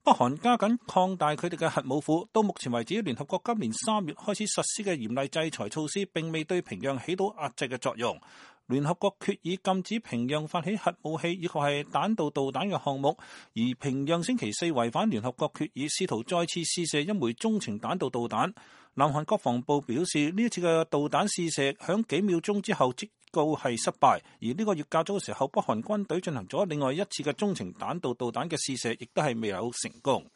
北韓加緊擴大佢哋嘅核武庫，到目前為止，聯合國今年3月開始實施嘅嚴厲制裁措施並未對平壤起到壓制嘅作用。聯合國決議禁止平壤發起核武器以及係彈道導彈嘅項目，而平壤星期四違反聯合國決議，試圖再次試射一枚中程彈道導彈。南韓國防部表示，呢一次嘅導彈試射響幾秒鐘之後即告係失敗，而呢個月較早嘅時候，北韓軍隊進行咗另外一次嘅中程彈道導彈嘅試射，亦都係未有成功。